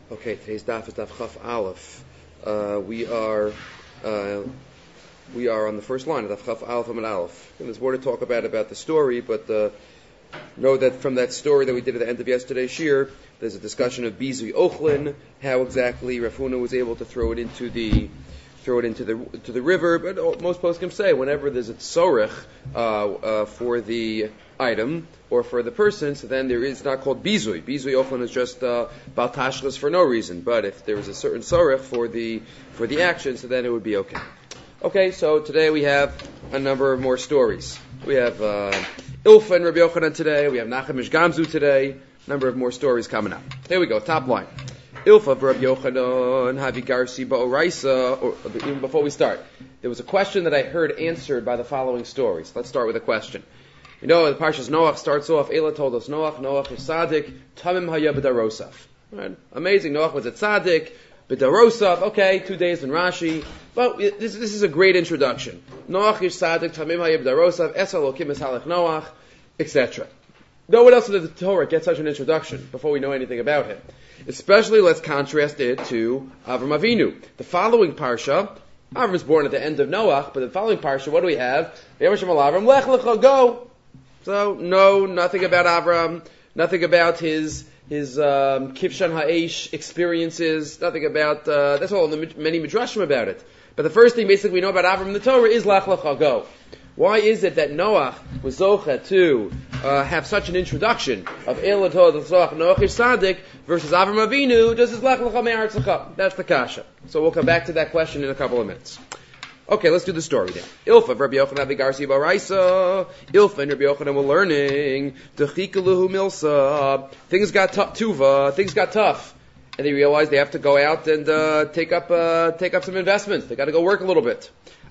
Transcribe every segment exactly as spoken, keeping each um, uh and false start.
Okay, today's daf is daf Chaf Aleph. Uh, we are uh, we are on the first line of daf Chaf Aleph Amud Aleph. And there's more to talk about about the story, but uh, know that from that story that we did at the end of yesterday's shir, there's a discussion of Bizui Ochlin, how exactly Rav Huna was able to throw it into the throw it into the to the river. But most poskim say whenever there's a tzorech uh, uh, for the item or for the person, so then there is not called bizui. Bizui often is just uh, baltashlas for no reason. But if there was a certain tzorech for the for the action, so then it would be okay. Okay, so today we have a number of more stories. We have uh, Ilfa and Rabbi Yochanan today. We have Nachum Ish Gamzu today. A number of more stories coming up. Here we go. Top line. Ilfa Rabbi Yochanan Havi Garsi Ba'oraisa. Or even before we start, there was a question that I heard answered by the following stories. Let's start with a question. You know, the Parshas Noach starts off, Eila told us Noach, Noach is tzaddik, Tamim haya b'darosaf. Right? Amazing, Noach was a tzaddik, b'darosaf, okay, two days in Rashi, but this, this is a great introduction. Noach is tzaddik, Tamim haya b'darosaf, Esel Elokim es halach Noach, et cetera. No one else in the Torah gets such an introduction before we know anything about him. Especially, let's contrast it to Avram Avinu. The following Parsha, Avram is born at the end of Noach, but the following Parsha, what do we have? Avram, Lech Lecha, go! So, no, nothing about Avram, nothing about his his um, Kivshan Ha'esh experiences, nothing about, uh, that's all, the many midrashim about it. But the first thing basically we know about Avram in the Torah is Lech Lecha, go. Why is it that Noach was zocha to uh, have such an introduction of Eila Told Noach is tzaddik versus Avram Avinu, just as Lech Lecha me'artzecha? That's the kasha. So we'll come back to that question in a couple of minutes. Okay, let's do the story then. Ilfa, Rabbi Yochanan Vigarsi Baraisa. Ilfa and Rabbi Yochanan were learning. Techikaluhu milsa. Things got tough. Tuva. Things got tough, and they realized they have to go out and uh, take up uh, take up some investments. They got to go work a little bit.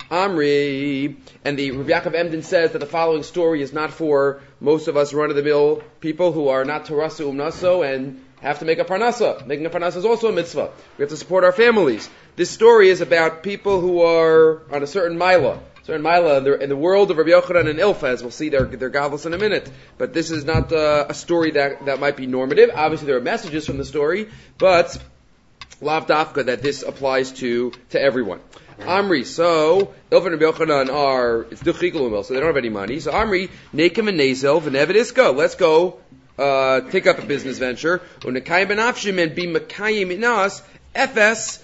Amri, and the Rabbi Yaakov Emden says that the following story is not for most of us run-of-the-mill people who are not Tarasu Umnaso and have to make a parnasa. Making a parnasa is also a mitzvah. We have to support our families. This story is about people who are on a certain mila. Certain mila in the, in the world of Rabbi Yochanan and Ilfa, as we'll see their their gadlus in a minute. But this is not uh, a story that, that might be normative. Obviously there are messages from the story, but lav dafka that this applies to, to everyone. Amri, so Ilfa and Rabbi Yochanan are, it's duchikul, so they don't have any money. So Amri, nekim and nezel, v'nevet iska. Let's go uh, take up a business venture. Unekayim benafshim and be makayim inas, efes,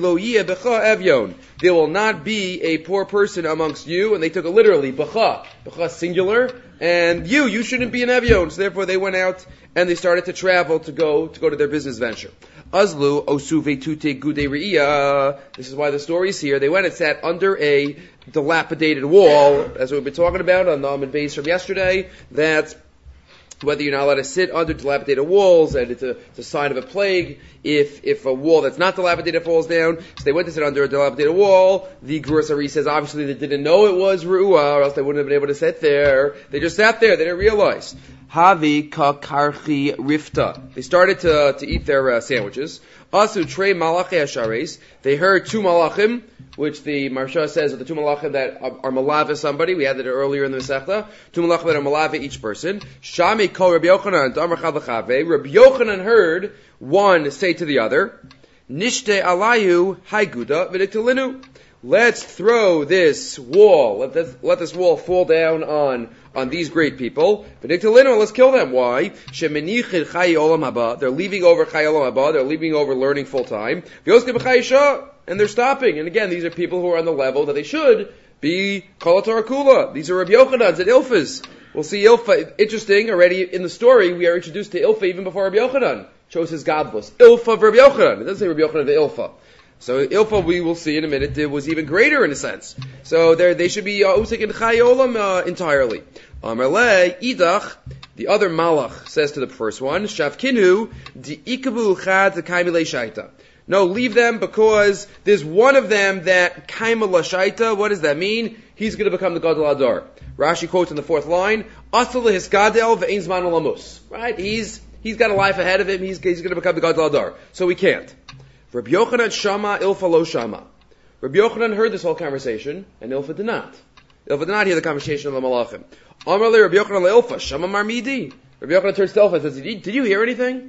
there will not be a poor person amongst you, and they took it literally, b'cha, b'cha singular, and you, you shouldn't be an evyon. So therefore they went out and they started to travel to go to go to their business venture. Azlu osuve tute gude re'iyah. This is why the story is here. They went and sat under a dilapidated wall, as we've been talking about on the Amud Beis from yesterday, that whether you're not allowed to sit under dilapidated walls, and it's a, it's a sign of a plague if if a wall that's not dilapidated falls down. So they went to sit under a dilapidated wall. The Geras Ari says obviously they didn't know it was Ru'ah, or else they wouldn't have been able to sit there. They just sat there. They didn't realize. Havi kakarchi rifta. They started to to eat their uh, sandwiches. Asu trei malachi ashares. They heard two malachim, which the Marsha says are the two malachim that are, are malava somebody. We had that earlier in the Masechta. Two malachim that are malava each person. Shami kol Rabbi Yochanan damar chad l'chave. Rabbi Yochanan heard one say to the other, Nishte alayu haiguda v'niktalinu. Let's throw this wall. Let this, let this wall fall down on on these great people. V'niktalinu. Let's kill them. Why? Shemenichid chayi olam haba. They're leaving over chayi olam haba. They're leaving over learning full time. V'yoske b'chayi shah. And they're stopping. And again, these are people who are on the level that they should be Kol HaTorah Kula. These are Rabbi Yochanans and Ilfas. We'll see Ilfa. Interesting, already in the story, we are introduced to Ilfa even before Rabbi Yochanan chose his godless. Ilfa of Rabbi Yochanan. It doesn't say Rabbi Yochanan the Ilfa. So Ilfa, we will see in a minute, it was even greater in a sense. So they should be Usik and Chai Olam uh, entirely. Amarle, Idach, the other Malach says to the first one, Shavkinu, Di Ikabu Chad Kaimile Shaita. No, leave them because there's one of them that kaima lashaita. What does that mean? He's going to become the gadol adar. Rashi quotes in the fourth line, Asal hiskadel ve'ein zman lamus. Right? He's he's got a life ahead of him. He's he's going to become the gadol adar. So we can't. Rabbi Yochanan shama ilfa lo shama. Rabbi Yochanan heard this whole conversation, and Ilfa did not. Ilfa did not hear the conversation of the malachim. Amar le Rabbi Yochanan le Ilfa shama marmidi. Rabbi Yochanan turns to Ilfa and says, "Did you hear anything?"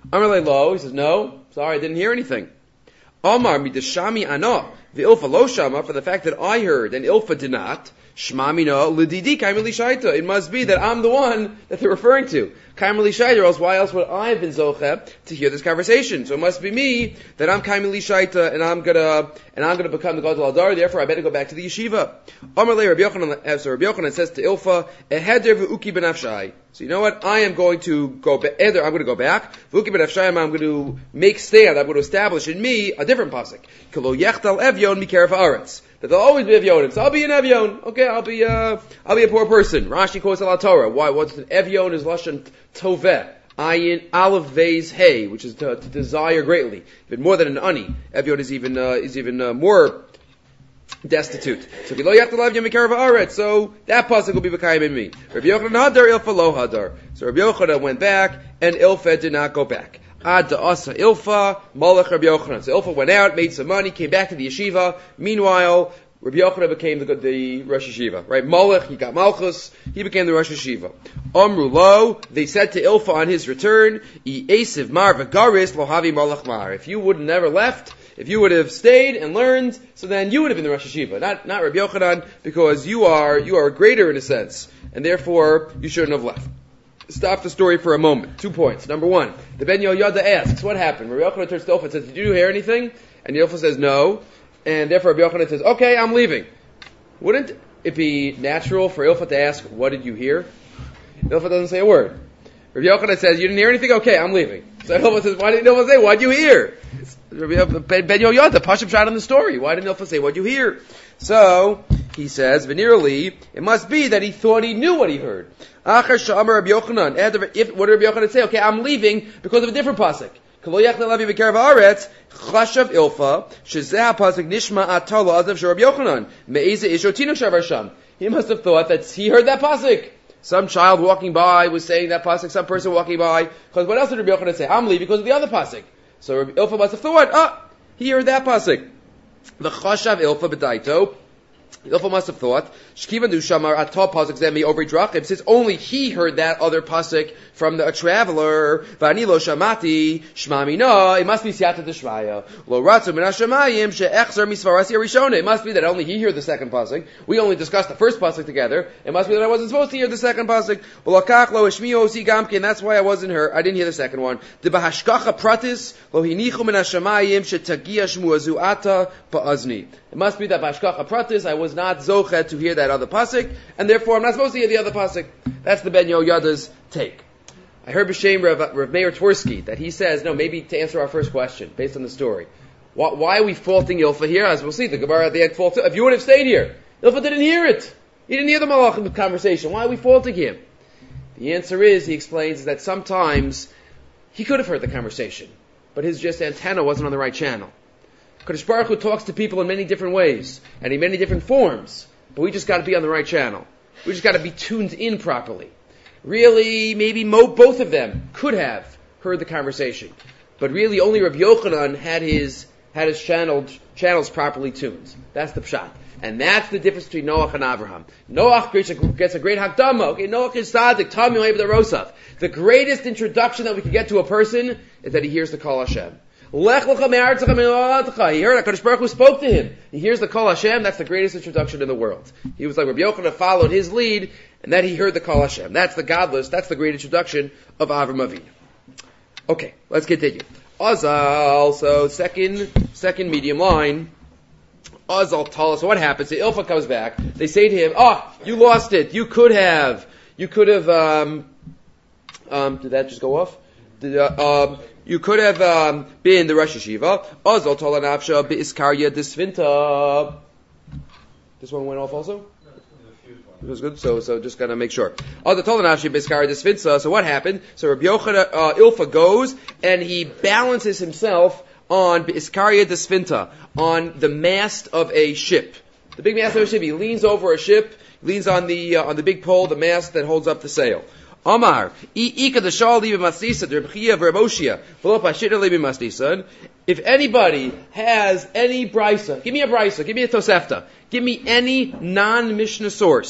Amar lo, he says, no, sorry, I didn't hear anything. Amar midashami ana, the Ilfa lo shama, for the fact that I heard and Ilfa did not, shmamina lididi kaimeli shaita. It must be that I'm the one that they're referring to. Kaimeli shaita, or else why else would I have been zoche to hear this conversation? So it must be me that I'm kaimeli shaita, and I'm gonna and I'm gonna become the Gadol Adar. Therefore, I better go back to the yeshiva. Amar le Rabbi Yochanan, so Rabbi Yochanan says to Ilfa, eheder v'uki benafshai. So you know what? I am going to go back. Either I'm going to go back. V'uki benafshai, I'm going to make stand. I'm going to establish in me a different pasuk. Kilo yechtal evyon mikeref haaretz. That there'll always be Evyonim. So I'll be an Evyon. Okay, I'll be uh, I'll be a poor person. Rashi quotes Al Torah. Why? What's an Evyon is lashon toveh. Ayin aleph vez hey, which is to, to desire greatly. Even more than an ani. Evyon is even uh, is even uh, more destitute. So Kilo Yachtal Evyon Mikarav Haaretz. So that pasuk will be v'kayim in me. Rabbi Yochanan hadar, Ilfa lo hadar. So Rabbi Yochanan went back, and Ilfa did not go back. Ad asa Ilfa, Malach Rabbi Yochanan. So Ilfa went out, made some money, came back to the yeshiva. Meanwhile, Rabbi Yochanan became the, the Rosh Yeshiva. Right? Malach, he got Malchus, he became the Rosh Yeshiva. Amru lo, they said to Ilfa on his return, I esiv mar v'garis lo havi Malach mar. If you would have never left, if you would have stayed and learned, so then you would have been the Rosh Yeshiva. Not, not Rabbi Yochanan, because you are, you are greater in a sense, and therefore you shouldn't have left. Stop the story for a moment. Two points. Number one, the Ben Yoyada asks, what happened? Rabbi Yochanan turns to Ilfa and says, did you hear anything? And Ilfa says, no. And therefore Rabbi Yochanan says, okay, I'm leaving. Wouldn't it be natural for Ilfa to ask, what did you hear? Ilfa doesn't say a word. Rabbi Yochanan says, you didn't hear anything? Okay, I'm leaving. So Ilfa says, why didn't Ilfa say, what did you hear? Ben Yoyada, Pashim shot in the story. Why didn't Ilfa say, what did you hear? So, he says, veneerly, it must be that he thought he knew what he heard. Achar sha'amar Rabbi Yochanan. If, what did Rabbi Yochanan say? Okay, I'm leaving because of a different pasuk. K'lo yachna lavi b'kerav haaretz, chashav Ilfa, shezeh pasuk nishma atala azav shel Rabbi Yochanan, me'eze ishotinu shavar sham. He must have thought that he heard that pasuk. Some child walking by was saying that pasuk, some person walking by, because what else did Rabbi Yochanan say? I'm leaving because of the other pasuk. So Rabbi Ilfa must have thought, ah, he heard that pasuk. The chashav Ilfa b'daito, Ilfa must have thought, Shkivan du shamar atah pasuk zemi over drachim, since only he heard that other pasuk from the, a traveler, v'ani lo shamati, shmamina, it must be siyata d'shmaya, lo ratzu min hashamayim, she'echzer misvarasi arishona, it must be that only he heard the second pasuk, we only discussed the first pasuk together, it must be that I wasn't supposed to hear the second pasuk, v'lakach lo eshmiyo si gamkin, that's why I wasn't heard, I didn't hear the second one, d'bahashkacha pratis, lo hinichu min hashamayim, she'tagia shmuazu ata pa'azni. It must be that bashkacha pratis, I was not zochet to hear that other pasuk, and therefore I'm not supposed to hear the other pasuk. That's the Ben Yoyada's take. I heard B'Shem Rav, Rav Meir Tversky that he says, no, maybe to answer our first question, based on the story. Why, why are we faulting Ilfa here? As we'll see, the Gemara at the end faults. If you would have stayed here, Ilfa didn't hear it. He didn't hear the Malachim conversation. Why are we faulting him? The answer is, he explains, is that sometimes he could have heard the conversation, but his just antenna wasn't on the right channel. Kadosh Baruch Hu talks to people in many different ways, and in many different forms, but we just got to be on the right channel. We just got to be tuned in properly. Really, maybe mo- both of them could have heard the conversation, but really only Rabbi Yochanan had his had his channeled, channels properly tuned. That's the pshat, and that's the difference between Noach and Abraham. Noach gets a, gets a great hakdama. Okay, Noach is tzaddik, Tam Yohev Rosav. The greatest introduction that we can get to a person is that he hears the Kol Hashem. Lech lecha me'artzecha me'olatcha. He heard HaKadosh Baruch Hu spoke to him. He hears the Kol Hashem. That's the greatest introduction in the world. He was like Rabbi Yochanan followed his lead, and that he heard the Kol Hashem. That's the godless. That's the great introduction of Avram Avinu. Okay, let's continue. Azal. So second, second medium line. Azal Tal. So what happens? The Ilfa comes back. They say to him, "Oh, you lost it. You could have. You could have." Um, um, did that just go off? Did, uh, um, You could have um, been the Rosh Yeshiva. Azal Tolanavsha Be'iskarya Disvinta. This one went off also? It was good. So, so just gotta make sure. Azal Tolanavsha Be'iskarya Disvinta. So what happened? So Rabbi Yochanan, uh, Ilfa goes and he balances himself on Be'iskarya Disvinta, on the mast of a ship. The big mast of a ship. He leans over a ship, leans on the uh, on the big pole, the mast that holds up the sail. Omar, if anybody has any brisa, give me a brisa, give me a tosefta, give me any non-Mishnah source,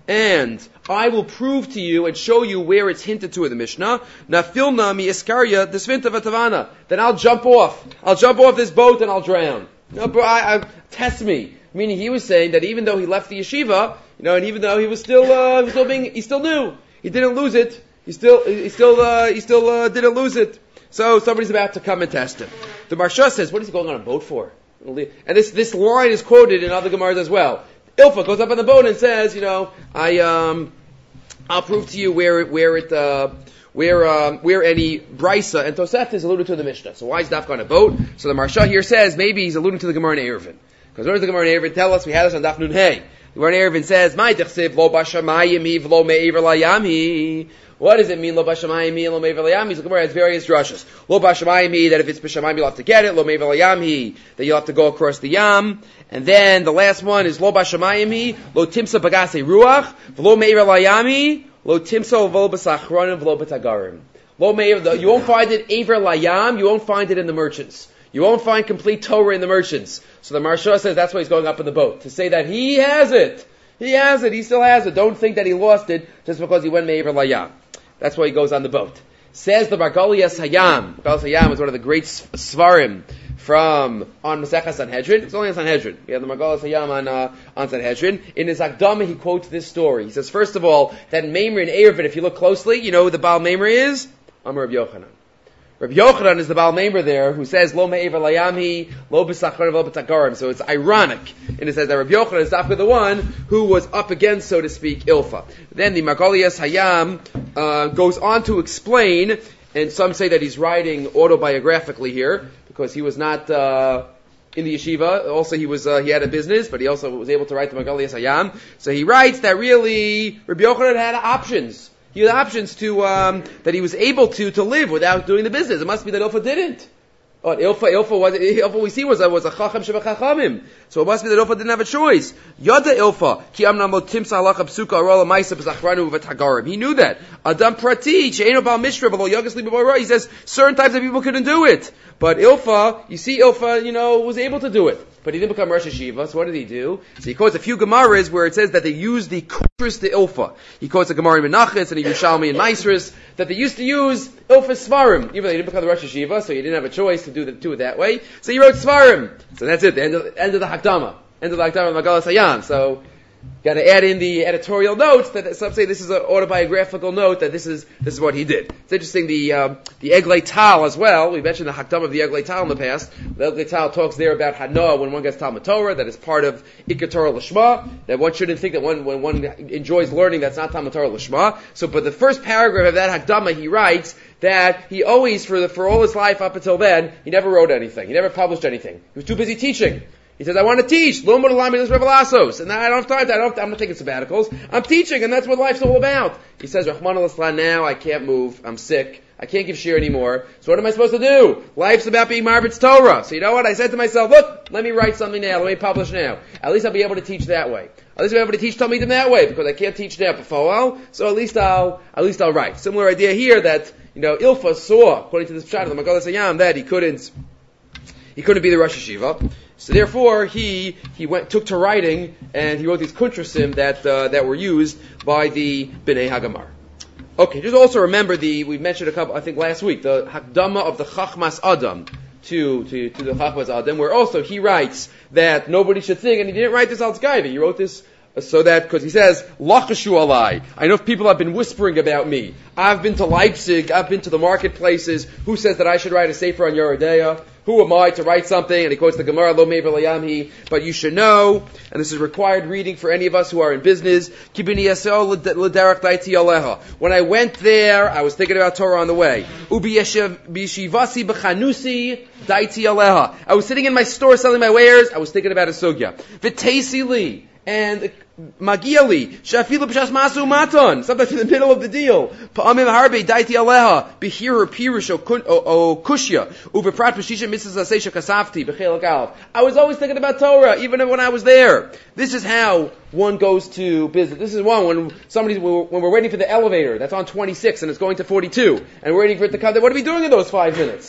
and I will prove to you and show you where it's hinted to in the Mishnah. Nafilna mi iskarya desvinta v'tavana. Then I'll jump off. I'll jump off this boat and I'll drown. No, but I, I, test me. Meaning he was saying that even though he left the yeshiva, you know, and even though he was still, uh, he was still being, he still knew. He didn't lose it. He still, he still, uh, he still, uh, didn't lose it. So somebody's about to come and test him. The Marsha says, what is he going on a boat for? And this, this line is quoted in other Gemaras as well. Ilfa goes up on the boat and says, you know, I, um, I'll prove to you where it, where it, uh, where, um, where any brisa, and Tosefta is alluded to in the Mishnah. So why is Dafka on a boat? So the Marsha here says, maybe he's alluding to the Gemara in Eruvin. Because what does the Gemara in Eruvin tell us? We had this on Daf Nun Hey. The Gemara in Eruvin says, "My dechsev lo bashamayim hi v'lo me'ever layami." What does it mean, lo bashamayim hi, lo me'ever layami? The Gemara has various drushes. Lo bashamayim hi, that if it's b'shamayim you'll have to get it. Lo me'ever layami, that you'll have to go across the yam. And then the last one is lo bashamayim hi, lo timsa bagase ruach, v'lo me'ever layami, lo timsa v'lo b'sachronim v'lo b'tagarim. Lo me'ever, you won't find it ever layam, you won't find it in the merchants. You won't find complete Torah in the merchants. So the Marsha says that's why he's going up in the boat. To say that he has it. He has it. He still has it. Don't think that he lost it just because he went Me'ever Layam. That's why he goes on the boat. Says the Margolias Hayam. Margolias Hayam is one of the great Svarim from, on Masechah Sanhedrin. It's only on Sanhedrin. We have the Margolias Hayam on, uh, on Sanhedrin. In his Akdama, he quotes this story. He says, first of all, that Meimer and Eruvin, if you look closely, you know who the Baal Meimer is? Amar Rabbi Yochanan. Rabbi Yochanan is the Baal Meimer there, who says, Lo me'ever layamhi, lo b'sachron, lo b'tagarim. So it's ironic. And it says that Rabbi Yochanan is after the one who was up against, so to speak, Ilfa. Then the Margolias Hayam uh, goes on to explain, and some say that he's writing autobiographically here, because he was not uh, in the yeshiva. Also, he was uh, he had a business, but he also was able to write the Margolias Hayam. So he writes that really, Rabbi Yochanan had options. He had options to, um, that he was able to, to live without doing the business. It must be that Ilfa didn't. Oh, Ilfa, Ilfa was, Ilfa we see was a, was a chacham shebechachamim. So it must be that Ilfa didn't have a choice. Yada Ilfa, ki amnam lo timsa halacha psuka arola maisa b'zachranu v'tagarim. He knew that. Adam prati, she'eno bal mishra v'lo yagas li b'bara. He says, certain types of people couldn't do it. But Ilfa, you see Ilfa, you know, was able to do it. But he didn't become Rosh Hashiva, so what did he do? So he quotes a few Gemaras where it says that they used the kutris to Ilfa. He quotes a Gemara in Menachos and a Yerushalmi in Maisris, that they used to use Ilfa Svarim. Even though he didn't become the Rosh Hashiva, so he didn't have a choice to do, the, do it that way. So he wrote Svarim. So that's it, the end of, end of the Hakdama. End of the Hakdama of Margolias Hayam. So, got to add in the editorial notes that some say this is an autobiographical note that this is this is what he did. It's interesting the um, the Eglei Tal as well. We mentioned the Hakdama of the Eglei Tal in the past. The Eglei Tal talks there about Hanoah when one gets Talmud Torah, that is part of Ikar Torah Lishma. That one shouldn't think that one when one enjoys learning that's not Talmud Torah Lishma. So, but the first paragraph of that Hakdama, he writes that he always for the for all his life up until then he never wrote anything. He never published anything. He was too busy teaching. He says, I want to teach. And now I don't have time to, I don't, I'm not taking sabbaticals. I'm teaching, and that's what life's all about. He says, Rahman al-Islam, now I can't move. I'm sick. I can't give shir anymore. So what am I supposed to do? Life's about being Marbit's Torah. So you know what? I said to myself, look, let me write something now. Let me publish now. At least I'll be able to teach that way. At least I'll be able to teach Talmidim that way, because I can't teach now before. So at least I'll, at least I'll write. Similar idea here that, you know, Ilfa saw, according to this pshat of the Margolias Hayam, that he couldn't, he couldn't be the Rosh Hashiva. So therefore, he he went took to writing, and he wrote these kuntrasim that uh, that were used by the Bnei Hagamar. Okay, just also remember the we mentioned a couple I think last week the Hakdama of the Chachmas Adam to to to the Chachmas Adam, where also he writes that nobody should think, and he didn't write this al Tzgaiva, he wrote this so that, because he says, Lachashu alai. I know people have been whispering about me. I've been to Leipzig, I've been to the marketplaces. Who says that I should write a sefer on Yeridea? Who am I to write something? And he quotes the Gemara, Lo me'ever layamhi. But you should know, and this is required reading for any of us who are in business, Ki b'ni yaseo l'derech daiti aleha. When I went there, I was thinking about Torah on the way. Ubi b'yeshivasi b'chanusi daiti aleha. I was sitting in my store selling my wares, I was thinking about a sugya. V'teisi li. And Magiali, Shafilu B'Shas Masu Maton, sometimes in the middle of the deal. Pa'amim Harbe, Daiti Aleha, Bihir Pirush O Kushya, Ubeprat Peshisha Missus Asesha Kasafti, B'Chel Galv. I was always thinking about Torah, even when I was there. This is how one goes to business. This is one when somebody's, when we're waiting for the elevator, that's on twenty-six and it's going to forty-two, and we're waiting for it to come. What are we doing in those five minutes?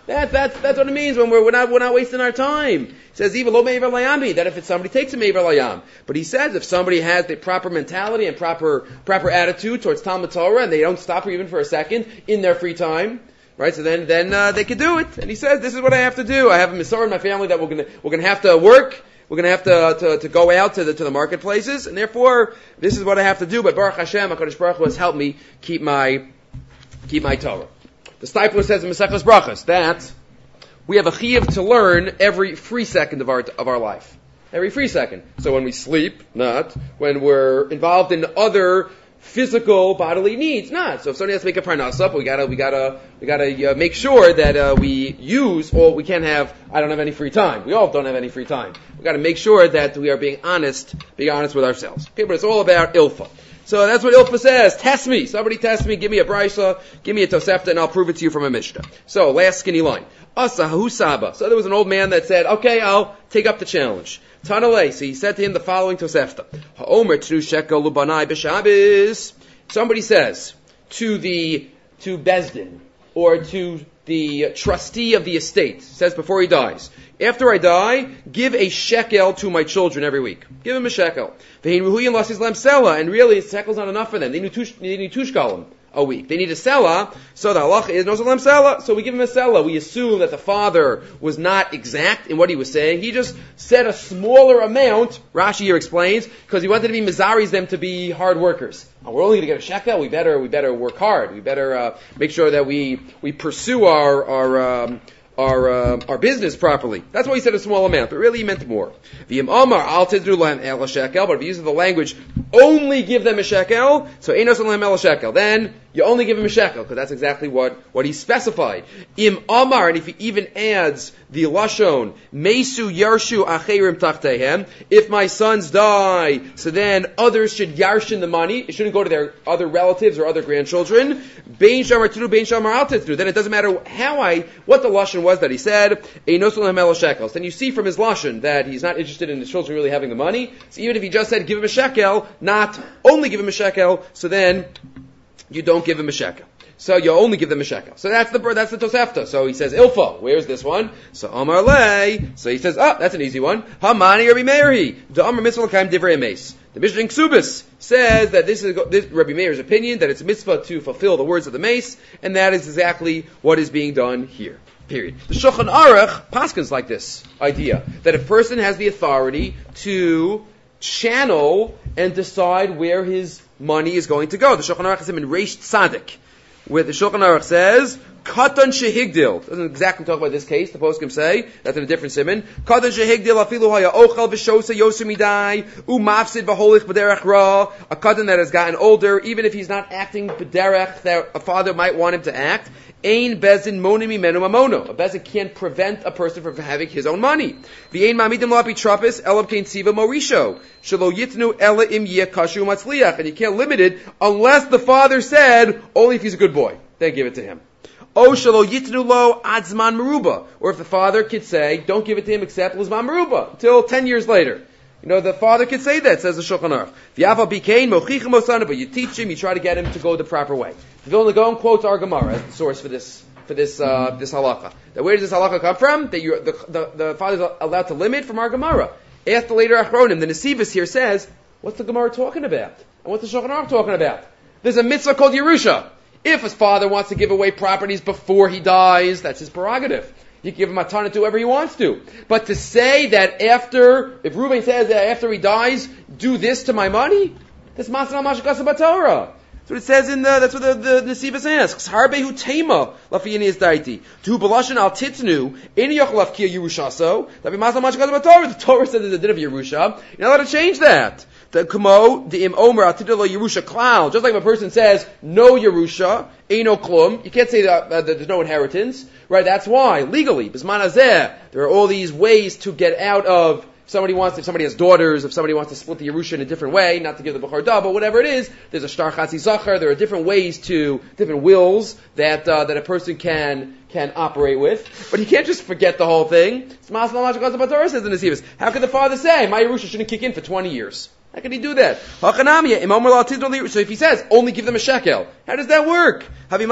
That, that's, that's what it means when we're, we're not, we're not wasting our time. He says, even lo me'ever layami, that if it's somebody takes a me'ever layam. But he says if somebody has the proper mentality and proper, proper attitude towards Talmud Torah and they don't stop even for a second in their free time, right? So then, then, uh, they can do it. And he says, this is what I have to do. I have a Misorah in my family that we're gonna, we're gonna have to work. We're going to have to, to to go out to the to the marketplaces, and therefore this is what I have to do. But Baruch Hashem, HaKadosh Baruch Hu has helped me keep my keep my Torah. The Stipler says in Maseches Brachos that we have a chiyuv to learn every free second of our of our life, every free second. So when we sleep, not when we're involved in other physical bodily needs, not. So if somebody has to make a parnasa, we gotta, we gotta, we gotta uh, make sure that uh, we use, or we can't have, I don't have any free time. We all don't have any free time. We gotta make sure that we are being honest, being honest with ourselves. Okay, but it's all about ilfa. So that's what ilfa says. Test me. Somebody test me. Give me a brisa. Give me a tosefta, and I'll prove it to you from a mishnah. So last skinny line. Asa hu saba. So there was an old man that said, okay, I'll take up the challenge. Tanalei, so he said to him the following tosefta. Ha'omer tru shekel lubanai b'shabes. Somebody says to the, to Bezdin, or to the trustee of the estate, says before he dies, after I die, give a shekel to my children every week. Give him a shekel. And really, a shekel's not enough for them. They need two, they need two shkalim a week. They need a sela, so the halacha is no salam sela. So we give him a sela. We assume that the father was not exact in what he was saying. He just said a smaller amount, Rashi here explains, because he wanted to be mizaris them to be hard workers. Oh, we're only going to get a shekel. We better, we better work hard. We better uh, make sure that we we pursue our our um, our uh, our business properly. That's why he said a small amount, but really he meant more. V'im Amar al tidru lahem el shekel, but if he uses the language, only give them a shekel, so einos lahem el shekel, then you only give him a shekel, because that's exactly what, what he specified. Im Amar, and if he even adds the lashon, mesu yarshu acherim tachtehem, if my sons die, so then others should yarshin the money, it shouldn't go to their other relatives or other grandchildren, bein shamar tidu, bein shamar al tidru, then it doesn't matter how I, what the lashon was that he said, einos lahem el shekels. Then you see from his lashon that he's not interested in his children really having the money, so even if he just said give him a shekel, not only give him a shekel, so then you don't give him a shekel. So you only give them a shekel. So that's the that's the Tosefta. So he says ilfa. Where's this one? So Amar lei. So he says, oh, that's an easy one. Hamani Rabbi Meir. The Amar mitzvah l'kaim divrei emes. The Mishnah in Ksubis says that this is this Rabbi Meir's opinion, that it's a mitzvah to fulfill the words of the mace, and that is exactly what is being done here. Period. The Shulchan Aruch paskins like this idea that a person has the authority to channel and decide where his money is going to go. The Shulchan Aruch is in Reish Tzadik, where the Shulchan Aruch says, Katan shehigdil. Doesn't exactly talk about this case. The poskim say that's in a different siman. Katan shehigdil afilu haya ochel v'shosa yosu midai umafsid v'holich b'derech ra. A katan that has gotten older, even if he's not acting b'derech that a father might want him to act. Ein bezin monim mimenu mamono. A bezin can't prevent a person from having his own money. V'ein mamidim lapi trapis elab kein tziva morisho. Shelo yitnu ela im yeh kashu matzliach. And you can't limit it unless the father said only if he's a good boy. Then give it to him. O shelo yitnu lo ad zman meruba. Or if the father could say, don't give it to him except l'zman meruba, until ten years later. You know, the father could say that, says the Shulchan Aruch. V'yafa bikein mochichem osana, but you teach him, you try to get him to go the proper way. The Vilna Gaon quotes our Gemara as the source for this, for this, uh, this halakha. Now where does this halakha come from? That you the, the, the father is allowed to limit from our Gemara. After later Achronim, the Nesivus here says, what's the Gemara talking about? And what's the Shulchan Aruch talking about? There's a mitzvah called Yerusha. If his father wants to give away properties before he dies, that's his prerogative. You can give him a ton to whoever he wants to. But to say that after, if Reuben says that after he dies, do this to my money, that's Masan al-Mashakasa B'Torah. That's what it says in the, that's what the, the Nesivus asks. Harbehu tema lafiyani is daiti. Tu balashin al titnu, any yochel afkia Yerushaso, that be Masan al-Mashakasa B'Torah. The Torah says there's a din of Yerusha. You're not allowed to change that. The Kumo, the Im Omer, Atidolo Yerusha Cloud. Just like if a person says, no Yerusha, Eino Klum, you can't say that, uh, that there's no inheritance, right? That's why, legally, Bisman Azeh, there are all these ways to get out of, if somebody wants, if somebody has daughters, if somebody wants to split the Yerusha in a different way, not to give the Bechor Da, but whatever it is, there's a Shtar Chatzi Zachar, there are different ways to, different wills that, uh, that a person can, can operate with. But he can't just forget the whole thing. It's Masan al-Mashakasa B'Torah says in the Nesivus. How could the father say, my Yerusha shouldn't kick in for twenty years? How can he do that? So if he says, only give them a shekel, how does that work?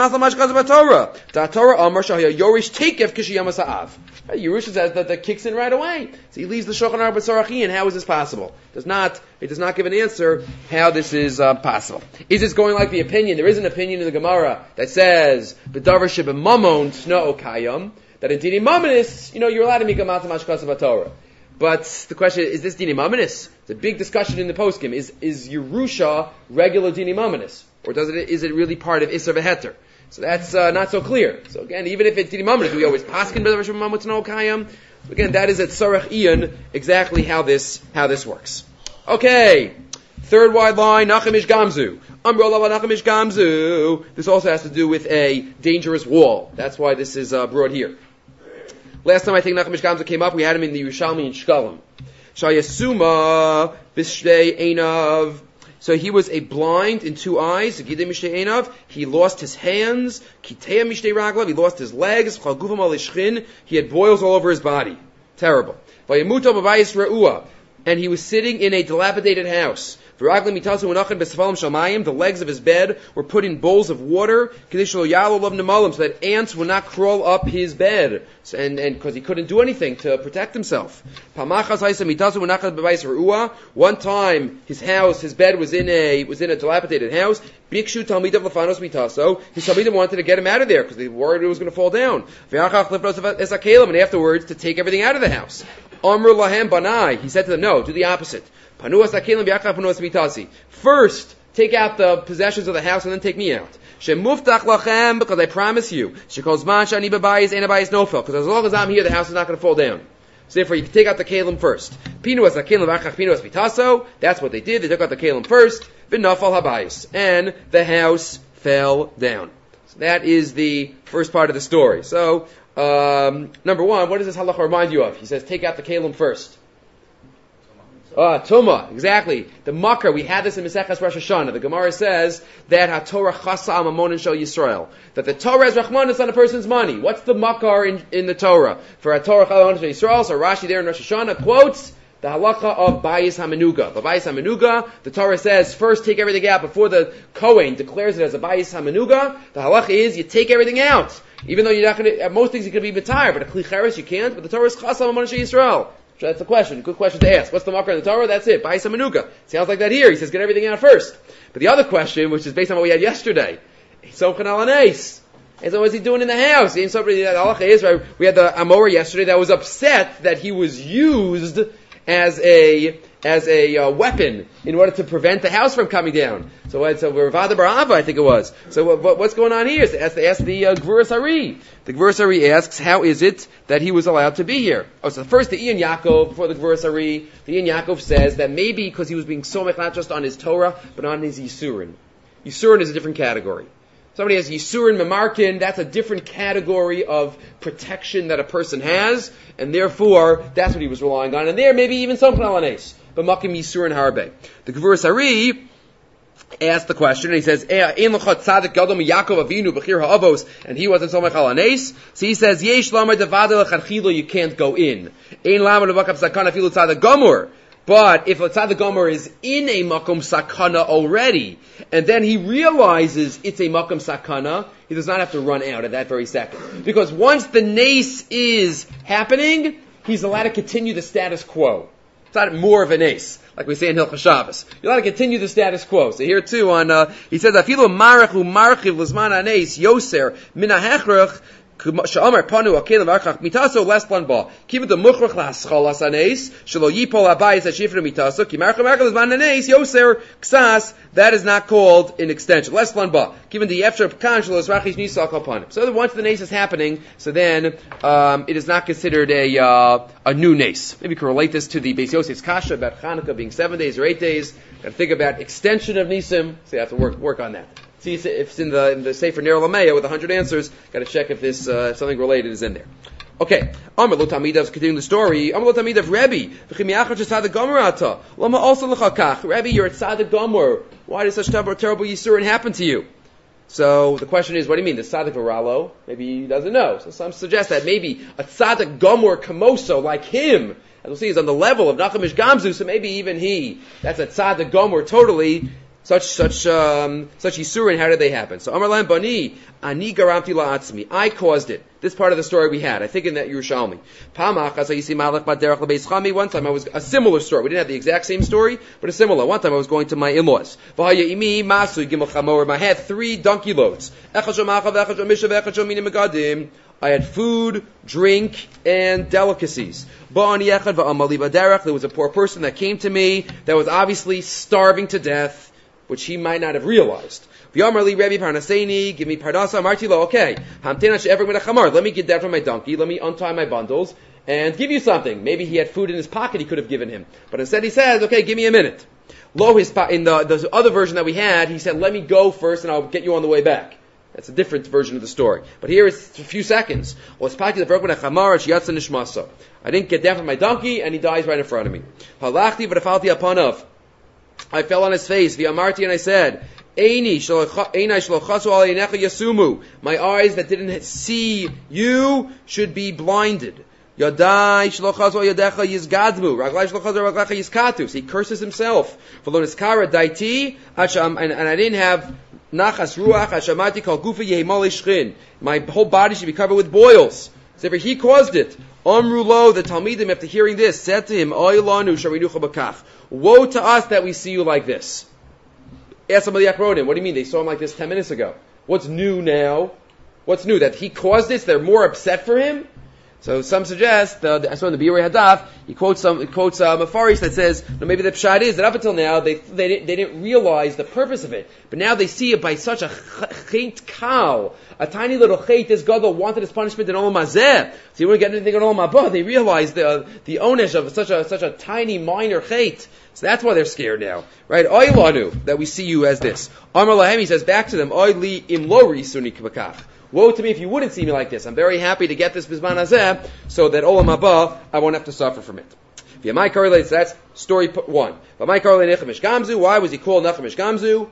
Yerusha says that that kicks in right away. So he leaves the Shulchan Aruch B'Sarachin. How is this possible? Does not, it does not give an answer how this is uh, possible. Is this going like the opinion? There is an opinion in the Gemara that says, B'davar sheb'mamon tno kayam, that in Dini Mamanis, you know, you're allowed to make a matzah mashkas of Torah. But the question is, is this Dini Mamanis? It's a big discussion in the poskim. Is is Yerusha regular Dini Mamanis? Or does it, is it really part of Isser V'Heter? So that's uh, not so clear. So again, even if it's Dini Mamanis, do we always paskin b'davar sheb'mamon tno kayam? Again, that is at Sarach Ian exactly how this how this works. Okay, third wide line, Nachamish Gamzu. Umbrella Nachamish Gamzu. This also has to do with a dangerous wall. That's why this is uh, brought here. Last time I think Nachamish Gamzu came up, we had him in the Yerushalmi in Shkalim. Shayasuma Bishtei Einav. So he was a blind in two eyes. Gidei Mishtei Einav. He lost his hands. Kitea Mishtei Raglav. He lost his legs. Chalgufam Alishchin. He had boils all over his body. Terrible. Vayamuto B'Bayis Re'ua. And he was sitting in a dilapidated house. The legs of his bed were put in bowls of water so that ants would not crawl up his bed, and because he couldn't do anything to protect himself. One time, his house, his bed was in a was in a dilapidated house. His talmidim wanted to get him out of there because they were worried it was going to fall down. And afterwards, to take everything out of the house. Amr lahem banai. He said to them, no, do the opposite. First, take out the possessions of the house and then take me out. Because I promise you, because as long as I'm here, the house is not going to fall down. So therefore, you can take out the kalim first. That's what they did. They took out the kalim first. And the house fell down. So that is the first part of the story. So, um, number one, what does this halacha remind you of? He says, take out the kalim first. Ah, Tuma, exactly. The Makar, we had this in Maseches Rosh Hashanah. The Gemara says that HaTorah chasa al mamon shel Yisrael. That the Torah has rachmanis on a person's money. What's the Makar in, in the Torah? For HaTorah chasa al mamon shel Yisrael, so Rashi there in Rosh Hashanah quotes the halacha of Bayis HaMenuga. The Bayis HaMenuga, the Torah says, first take everything out before the Kohen declares it as a Bayis HaMenuga. The halacha is, you take everything out. Even though you're not going to, most things you could be betired, but a Kli Cheres you can't, but the Torah is chasa al mamon shel Yisrael. So that's the question. Good question to ask. What's the makar in the Torah? That's it. Bayis HaMenuga. Sounds like that here. He says, get everything out first. But the other question, which is based on what we had yesterday, Somchan al Anes. And so what's he doing in the house? We had the Amora yesterday that was upset that he was used as a as a uh, weapon in order to prevent the house from coming down. So what? So Ravada Barava, I think it was. So what, what, what's going on here? So they asked the uh, Gvuras Ari. The Gvuras Ari asks, how is it that he was allowed to be here? Oh, so first the Ian Yaakov, before the Gvuras Ari, the Ian Yaakov says that maybe because he was being somech not just on his Torah, but on his Yisurin. Yisurin is a different category. Somebody has Yisurin Memarkin, that's a different category of protection that a person has, and therefore, that's what he was relying on. And there, maybe even Somchan al Anes. But Makim Yisurin Harbe. The Gvuras Ari asked the question, and he says, Ein l'chot tzadik gadol mi Yaakov Avinu b'chir ha'avos, and he wasn't somech al Anes. So he says, Yesh lamar devada l'chadchilo, you can't go in. Ein lamar levakav sakana afilu tzadik gomor. But if a Tzadik Gomer is in a Makom Sakana already, and then he realizes it's a Makom Sakana, he does not have to run out at that very second. Because once the nace is happening, he's allowed to continue the status quo. It's not more of a nace, like we say in Hilchos Shabbos. You're allowed to continue the status quo. So here too, on uh, he says, Afilu Marachu Marchiv Lizman Anes Yoser Mina Hechrach Sha'amar Panu Akelim Archach Mitaso Leslan Ba. Keep the Mukhrach Laschalas Anes Shalo Yipol Abayis Ashifra Mitaso Kimarcha Marchal Zman Anes Yoser Ksas. That is not called an extension. Leslan Ba. Given the Efshar Pkan Shalo Zrachish Nisak Alpanim. So that once the nace is happening, so then um, it is not considered a uh, a new nace. Maybe you can relate this to the Beis Yosef's Kasha about Chanukah being seven days or eight days. Got to think about extension of Nisim. So you have to work work on that. See if it's in the in the Sefer Ner Lameya with a hundred answers. Got to check if this uh, if something related is in there. Okay, Amar lo Tamidav, continuing the story. Amar lo Tamidav, Rebbe, v'chimiachar tzaddik gomer ata, lama also l'chakach. Rebbe, you're at tzaddik gomer. Why did such terrible, terrible yisurin happen to you? So the question is, what do you mean? The tzaddik v'ralo? Maybe he doesn't know. So some suggest that maybe a tzaddik gomer kamoso like him as we'll see, is on the level of Nachamish Gamzu, so maybe even he, that's a tzaddik gomer, totally, such, such, um, such Yisurin, how did they happen? So, Amar Lam Bani, Ani Garamti La'atzmi, I caused it. This part of the story we had, I think in that Yerushalmi. One time I was, a similar story, we didn't have the exact same story, but a similar. One time I was going to my in-laws. I had three donkey loads. I had food, drink, and delicacies. There was a poor person that came to me that was obviously starving to death, which he might not have realized. V'yamarli Rabbi Parnaseini, give me Parnasa, Martilo, okay. Let me get down from my donkey, let me untie my bundles, and give you something. Maybe he had food in his pocket he could have given him. But instead he says, okay, give me a minute. Lo his pa- in the, the other version that we had, he said, let me go first and I'll get you on the way back. That's a different version of the story. But here it's a few seconds. I didn't get down from my donkey, and he dies right in front of me. I fell on his face, v'amarti, and I said, Eini shlochasu aleinecha yasumu. My eyes that didn't see you should be blinded. Yadai shlochasu yadecha yizgadmu. Raglai shlochasu raglecha yizkatu. So he curses himself. V'loniskara daiti, and I didn't have nachas ruach hashamati kol gufa yehemali shchin. My whole body should be covered with boils. So he caused it. Amrulo, the Talmidim, after hearing this, said to him, Oy lanu sharinucha bakach. Woe to us that we see you like this. Ask somebody Akronim, what do you mean? They saw him like this ten minutes ago. What's new now? What's new? That he caused this? They're more upset for him? So some suggest, uh, I saw in the Biurei Hadaf, he quotes some, he quotes uh, Mafaris that says, no, maybe the pshat is that up until now, they, they, didn't, they didn't realize the purpose of it. But now they see it by such a chait kal, a tiny little chait, this gadol wanted his punishment in Olam Hazeh. So he wouldn't get anything in Olam Haba. They realized the, uh, the onesh of such a, such a tiny minor chait. So that's why they're scared now. Right? Oy lanu, that we see you as this. Amar lahem, he says back to them, Oy li im lo risuni k'bakach. Woe to me if you wouldn't see me like this. I'm very happy to get this Bizman Hazeh, so that Olam Haba, I won't have to suffer from it. V'yamai korelei, so that's story one. V'yamai korelei Nachamish Gamzu, why was he called Nachamish Gamzu?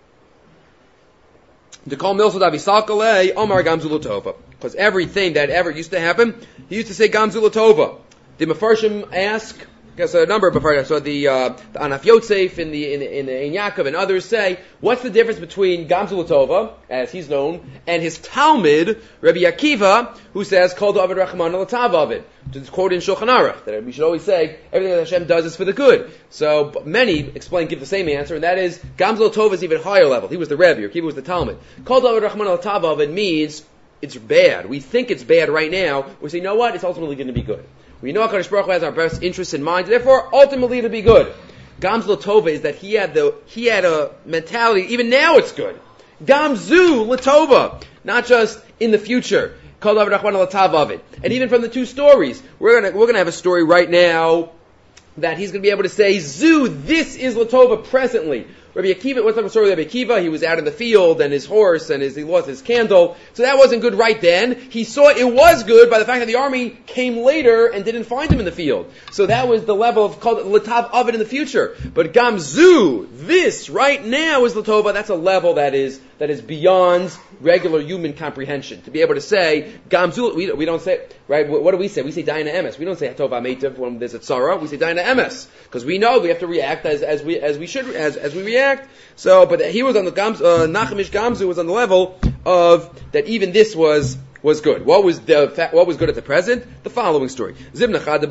To call Milsad Avisalkalei, Omar Gamzu Latova. Because everything that ever used to happen, he used to say Gamzu Latova. The Mefarshim ask, because a number of Mefarshim, so the, uh, the Anaf Yotzef in the, in the, in the Ein Yaakov and others say, what's the difference between Gamzu Latova, as he's known, and his Talmud, Rabbi Akiva, who says, Kol David Rachman Latav Avid. To quote in Shulchan Aruch, that we should always say, everything that Hashem does is for the good. So, many explain, give the same answer, and that is, Gamzu Latova is even higher level. He was the Rebbe, Akiva was the Talmud. Kol David Rachman Latav Avid means, it's bad. We think it's bad right now. We say, you know what? It's ultimately going to be good. We know HaKadosh Baruch Hu has our best interests in mind, therefore, ultimately it'll be good. Gamzu Latova is that he had the, he had a mentality, even now it's good. Gamzu Latova, not just in the future. Kol David Rachman Latav Avid. And even from the two stories, we're gonna, we're gonna have a story right now that he's gonna be able to say, Zu, this is Latova presently. Rabbi Akiva, what's the story with Rabbi Akiva? He was out in the field and his horse and his, he lost his candle. So that wasn't good right then. He saw it was good by the fact that the army came later and didn't find him in the field. So that was the level of called Latav Avid in the future. But Gamzu, this right now is Latova. That's a level that is that is beyond regular human comprehension. To be able to say Gamzu, we, we don't say right. What do we say? We say Dayana Emes. We don't say Hatova Meitav when there's a tzara. We say Dayana Emes because we know we have to react as as we as we should as as we react. So, but he was on the Gamzu, uh, Nachamish Gamzu was on the level of that. Even this was was good. What was the fa- what was good at the present? The following story. One time,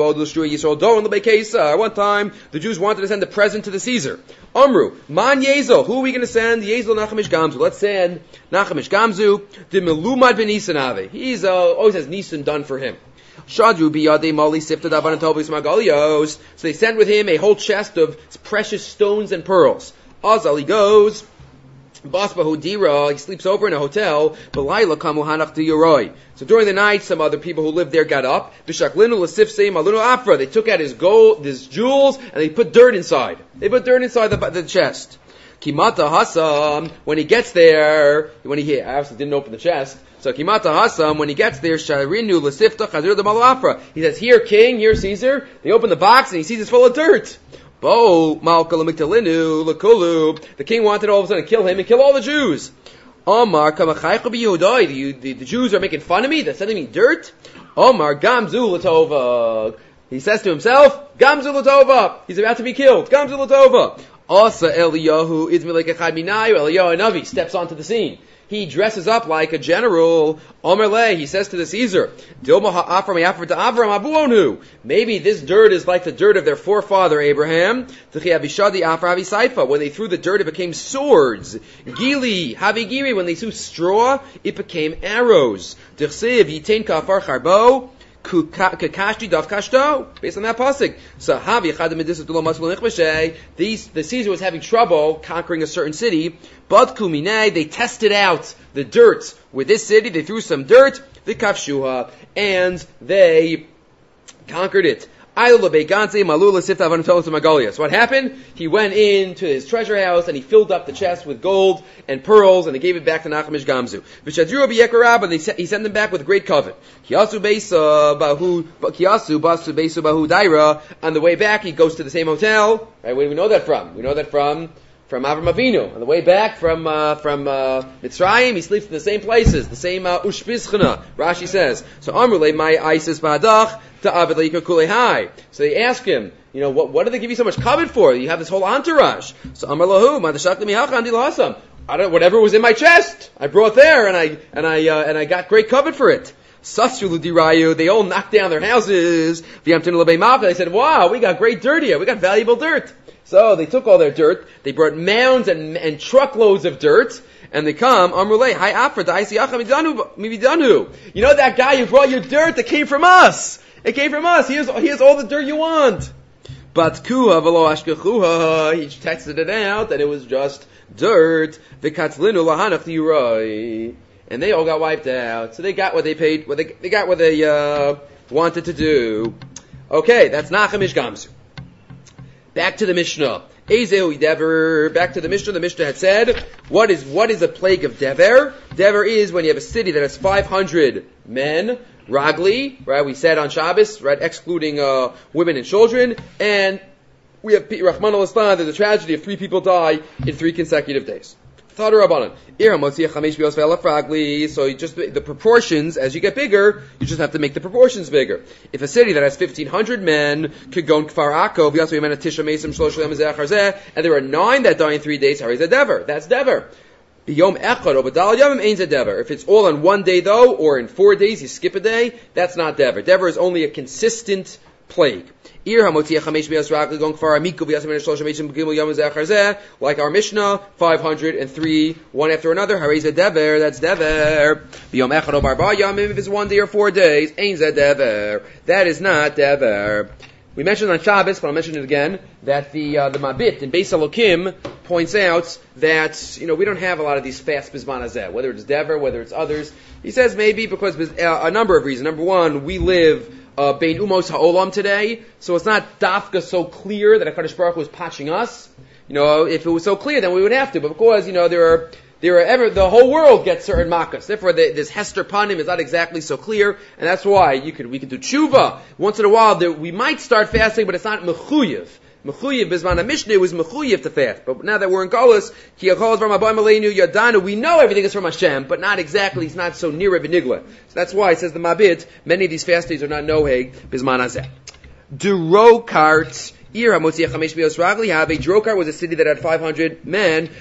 the Jews wanted to send a present to the Caesar. Amru, Man Yezel, who are we going to send? Yezel Nachamish Gamzu. Let's send Nachamish Gamzu. The Melumad ben Nisanave. He's uh, always has Nisan done for him. Shadru biyadei mali sifted abanatovis magalios. So they sent with him a whole chest of precious stones and pearls. Azal he goes. Basbahu dira, he sleeps over in a hotel. Balayla kamu hanach to yoroi. So during the night, some other people who lived there got up. Bishaklinu lasifsei malunu afra. They took out his gold, his jewels, and they put dirt inside. They put dirt inside the, the chest. Kimata Hasam, when he gets there, when he obviously didn't open the chest. So Kimata Hasam, when he gets there, Sharinu Lasifta Chazir the Malafra. He says, "Here, King, here, Caesar." They open the box and he sees it's full of dirt. Bo Malkalamiktalinu Lakulu. The king wanted all of a sudden to kill him and kill all the Jews. Omar Kamachaycha b'Yehudai. The, the the Jews are making fun of me. They're sending me dirt. Omar Gamzu Latova. He says to himself, Gamzu Latova. He's about to be killed. Gamzu Latova. Asa Eliyahu Izmi Lekachad Minayu. Eliyahu Navi steps onto the scene. He dresses up like a general. Omer Le, he says to the Caesar, Dilma ha'afram yafar to Avram abuonu. Maybe this dirt is like the dirt of their forefather Abraham. T'chi avishadi afar avisaifa. When they threw the dirt, it became swords. Gili havigiri. When they threw straw, it became arrows. T'chsiv yitain kafar charbo. Kakashti daf kashto, based on that pasuk. So Havi These the Caesar was having trouble conquering a certain city. But Kumine, they tested out the dirt with this city. They threw some dirt, the kafshuha, and they conquered it. So what happened? He went into his treasure house and he filled up the chest with gold and pearls and he gave it back to Nachamish Gamzu. And he sent them back with great covet. On the way back, he goes to the same hotel. Right? Where do we know that from? We know that from from Avram Avinu. On the way back from uh, from uh, Mitzrayim, he sleeps in the same places, the same uh, ushpizchana. Rashi says. So Amrulei my Isis Badach. So they ask him, you know, what, what do they give you so much covet for? You have this whole entourage. So Amar Lahu, I don't, whatever was in my chest, I brought there, and I and I uh, and I got great covet for it. They all knocked down their houses. They said, wow, we got great dirt here. We got valuable dirt. So they took all their dirt. They brought mounds and, and truckloads of dirt. And they come, Amrulei, hi Afra, midanu. You know that guy who brought your dirt that came from us? It came from us. Here's, here's all the dirt you want. But kuha velo ashkechuha, he texted it out that it was just dirt. V'katzlinu lahanach tiroi. And they all got wiped out. So they got what they paid, what they, they got what they, uh, wanted to do. Okay, that's Nachamish Gamzu. Back to the Mishnah. Ezehu Dever. Back to the Mishnah. The Mishnah had said, what is what is a plague of Dever? Dever is when you have a city that has five hundred men, Ragli, right? We said on Shabbos, right, excluding uh, women and children, and we have Rahman al-Islam. There's a tragedy of three people die in three consecutive days. So you just the proportions, as you get bigger, you just have to make the proportions bigger. If a city that has fifteen hundred men could go in Kfar Akov, and there are nine that die in three days, how is that dever? That's dever. If it's all on one day though, or in four days, you skip a day, that's not dever. Dever is only a consistent plague. Like our Mishnah, five hundred three, one after another. Hareza dever, that's dever. If it's one day or four days, ain't dever. That is not dever. We mentioned on Shabbos, but I'll mention it again, that the uh, the Mabit in Beis Elokim points out that, you know, we don't have a lot of these fast Bizman Hazeh, whether it's Dever, whether it's others. He says maybe because uh, a number of reasons. Number one, we live Uh, Bein Umos Ha'olam today, so it's not dafka so clear that HaKadosh Baruch Hu was patching us. You know, if it was so clear, then we would have to. But because, you know, there are, there are ever, the whole world gets certain makas. Therefore, the, this Hester Panim is not exactly so clear, and that's why you could, we could do tshuva. Once in a while, there, we might start fasting, but it's not mechuyev. Mechuyev, Bizman HaMishneh was mechuyev to fast. But now that we're in Golos, Ki Yachol Dvar Ma'bayim Aleinu Yadanu, we know everything is from Hashem, but not exactly, it's not so near Benigla. So that's why, it says the Mabit, many of these fast days are not noheg, Bizman Hazeh. Durokart, Ir HaMotziach HaMesh Bios Ragli Have, Durokart was a city that had five hundred men,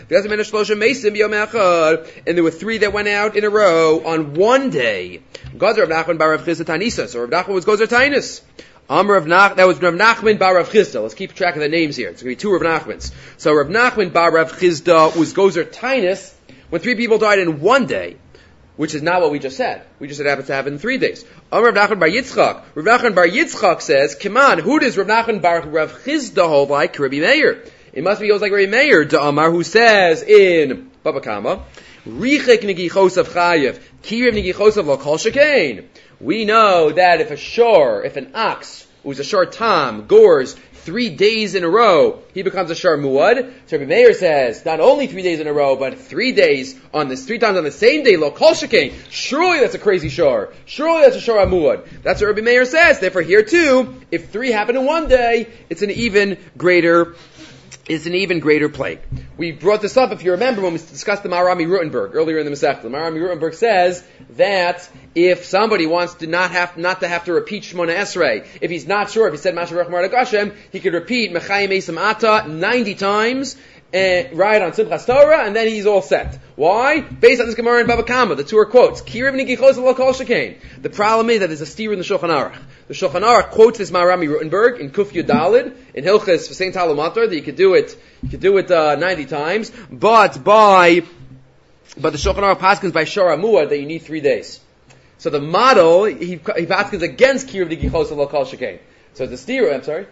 and there were three that went out in a row on one day. Gozer Rav Nachman Bar Rav Chisda Tanisas, or Rav Nachman was Gozer Tainus. Amr Rav Nach, that was Rav Nachman Bar Rav Chisda. Let's keep track of the names here. It's going to be two Rav Nachmans. So Rav Nachman Bar Rav Chisda was Gozer Tainus when three people died in one day, which is not what we just said. We just said it happens to happen in three days. Amr Rav Nachman Bar Yitzchak. Rav Nachman Bar Yitzchak says, come on, who does Rav Nachman Bar Rav Chisda hold like? Rabbi Meir. It must be goes like Rabbi Meir to Amar, who says in Baba Kama, Richek Nigichosav Chayev, Kiriv Nigichosav Lo Kol Shekain. We know that if a shor, if an ox, who's a shor tam, gores three days in a row, he becomes a shor muad. So Rabbi Meir says, not only three days in a row, but three days on this, three times on the same day, lo kol shekain. Surely that's a crazy shor. Surely that's a shor muad. That's what Rabbi Meir says. Therefore here too, if three happen in one day, it's an even greater is an even greater plague. We brought this up, if you remember, when we discussed the Maharami Rutenberg earlier in the Masechta. The Maharami Rutenberg says that if somebody wants to not have not to have to repeat Shemona Esrei, if he's not sure, if he said Mashiach Baruch Hashem, he could repeat Mechayim Eisam Ata ninety times, Uh, right on Simchas Torah, and then he's all set. Why? Based on this Gemara in Baba Kama, the two are quotes. Kiriv Nigichos Lo Kol Shekain. The problem is that there's a steer in the Shulchan Aruch. The Shulchan Aruch quotes this Maharami Rutenberg in Kuf Yudalid in Hilchos for Saint Talamatar that you could do it, you could do it uh, ninety times, but by, but the Shulchan Aruch paskins by Shara Muad that you need three days. So the model he he paskins against Kiriv Nigichos Lo Kol Shekain. So it's a steer. I'm sorry.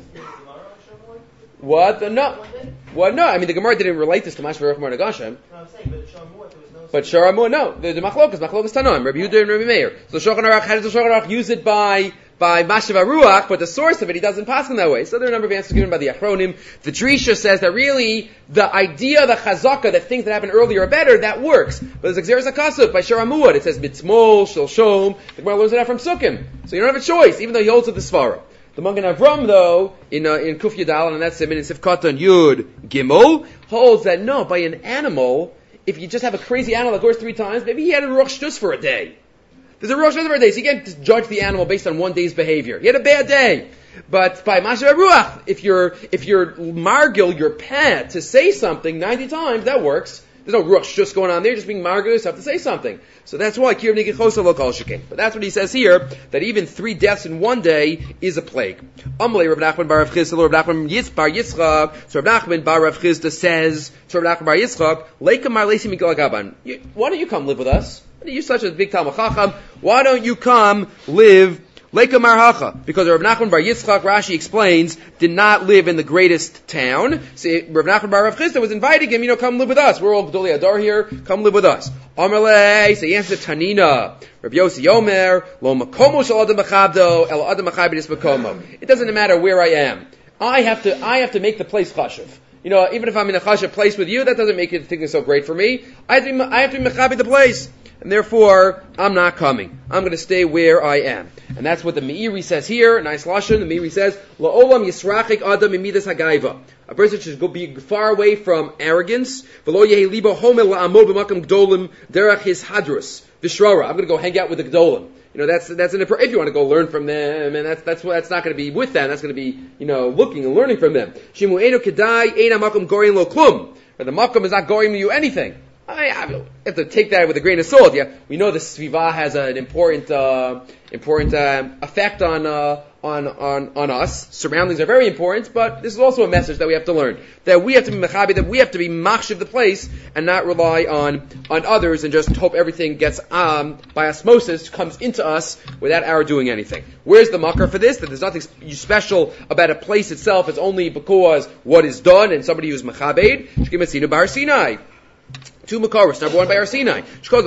What? No. Well, no. I mean, the Gemara didn't relate this to Mashiach Baruch Hashem. No, I'm saying, but Sharamua, there was no. But Sharamua, no. The, the Machlokas, Machlokas Tanoim, Rabbi Yehuda and Rabbi Meir. So the Shulchan Aruch, how does the Shulchan Aruch use it by by Mashiach Ruach? But the source of it, he doesn't pass in that way. So there are a number of answers given by the Achronim. The Drisha says that really the idea, the Chazaka, that things that happened earlier are better, that works. But there's Xeris HaKasuf by Sharamua. It says Mitzmol, Shilshom. The Gemara learns it out from Sukkim. So you don't have a choice, even though he holds with the Svara. The Magen Avram, though, in uh, in Kuf Yudal, and that's Simin in Sifkatan Yud Gimel, holds that no, by an animal, if you just have a crazy animal that goes three times, maybe he had a Rosh Shtus for a day. There's a Rosh Shtus for a day, so you can't judge the animal based on one day's behavior. He had a bad day. But by Mashiach Ruach, if you're if you're margil, your pet, to say something ninety times, that works. There's no rush just going on there, just being margul, you have to say something. So that's why Kiriv Nigichosa Lo Kol Shekain. But that's what he says here, that even three deaths in one day is a plague. Amalei Rav Nachman bar Rav Chisda, Rav Nachman Yitz bar Yitzchak. So Rav Nachman bar Rav Chisda says to Rav Nachman bar Yitzchak, Leikamar Leisi Migdal Gaban. Why don't you come live with us? You're such a big Talmud Chacham. Why don't you come live Leika Marhacha, because Rav Nachman bar Yitzchak, Rashi explains, did not live in the greatest town. See, Rav Nachman bar Rav Chisda was inviting him, you know, come live with us. We're all Gdolei Adar here, come live with us. Amarle, so he answered Tanina, Rav Yossi Yomer, Lo Makomo Shal Adam Machabdo, El Adam Machabidis Makomo. It doesn't matter where I am. I have to, I have to make the place chashuv. You know, even if I'm in a chashuv place with you, that doesn't make it think it's so great for me. I have to be, I have to be Machabid the place. And therefore, I'm not coming. I'm going to stay where I am. And that's what the Meiri says here. Nice lashon. The Meiri says, La'olam yisrachik adam imidas hagaiva. A person should go be far away from arrogance. V'lo yehi libo homel la'amod b'makam gdolim derech his hadrus. Vishrara. I'm going to go hang out with the gdolim. You know, that's, that's an, if you want to go learn from them, and that's, that's, that's not going to be with them, that's going to be, you know, looking and learning from them. Shimu eno kedai, eina makam gorin lo klum. The makam is not going to you anything. I, I have to take that with a grain of salt. Yeah, we know the Sviva has an important, uh, important uh, effect on, uh, on, on, on us. Surroundings are very important, but this is also a message that we have to learn that we have to be mechabi, that we have to be machshiv the place and not rely on on others and just hope everything gets um, by osmosis comes into us without our doing anything. Where's the makar for this? That there's nothing special about a place itself. It's only because what is done and somebody who's mechabed. Shkim Etzinu Bar Sinai. Two Makaros. Number one by Har Sinai.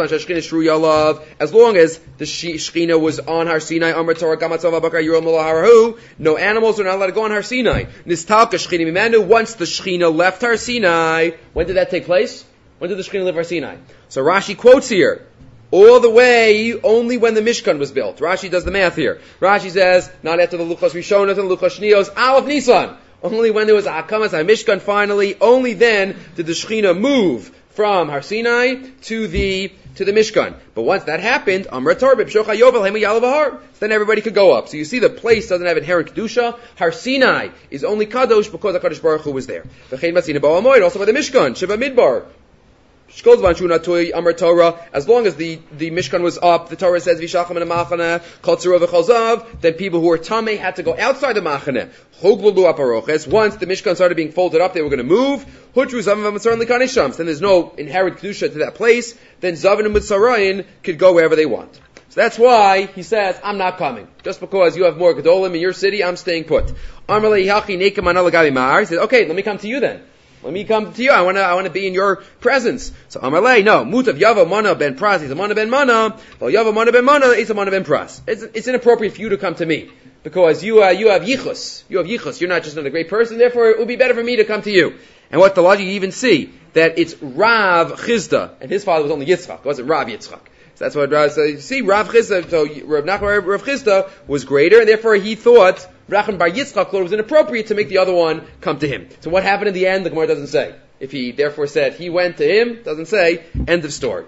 As long as the Shechina was on Har Sinai, no animals are not allowed to go on Har Sinai. Once the Shechina left Har Sinai, when did that take place? When did the Shechina leave Har Sinai? So Rashi quotes here, all the way, only when the Mishkan was built. Rashi does the math here. Rashi says, not after the Luchos Rishonos and the Luchos Shnios, Aleph Nisan. Only when there was a Hakamas HaMishkan finally, only then did the Shechina move from Har Sinai to the to the Mishkan. But once that happened, Amra Torah, B'Shocha Yovel, Hema Yalav Har, then everybody could go up. So you see the place doesn't have inherent Kedusha. Har Sinai is only Kadosh because the Kadosh Baruch Hu was there. V'chein Masina Ba'al Moed, also by the Mishkan, Sheba Midbar. As long as the, the Mishkan was up, the Torah says, V'shachem in a machane, Kol Tzurah v'Chol Zav, then people who were Tameh had to go outside the machane. Choglulu aparoches. Once the Mishkan started being folded up, they were going to move. Hutru Zavim v'Mitzarayin l'Kanisham. Then there's no inherent Kedusha to that place. Then Zavin and Mitzarayin could go wherever they want. So that's why he says, I'm not coming. Just because you have more Gedolim in your city, I'm staying put. Amar le'yachi nekem anal l'gavi ma'ar. He says, okay, let me come to you then. Let me come to you. I want to. I want to be in your presence. So Amalei, no. Mutav Yava Mana Ben Pras. He's a Mana Ben Mana. Well, Yava Mana Ben Mana. He's a Mana Ben Pras. It's, it's inappropriate for you to come to me because you uh, you have yichus. You have yichus. You're not just another great person. Therefore, it would be better for me to come to you. And what the logic you even see that it's Rav Chisda and his father was only Yitzchak. It wasn't Rav Yitzchak. So that's what Rav said. You see, Rav Chisda. So Rav Nachman Rav Chisda was greater, and therefore he thought Rachman bar Yitzchak thought it was inappropriate to make the other one come to him. So what happened in the end, the Gemara doesn't say. If he therefore said he went to him, doesn't say, end of story.